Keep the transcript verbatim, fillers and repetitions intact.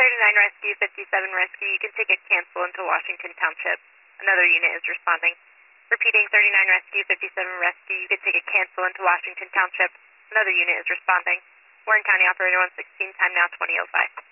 thirty-nine Rescue, fifty-seven Rescue, you can take a cancel into Washington Township. Another unit is responding. Repeating, thirty-nine Rescue, fifty-seven Rescue, you can take a cancel into Washington Township. Another unit is responding. Warren County Operator one sixteen, time now twenty oh five.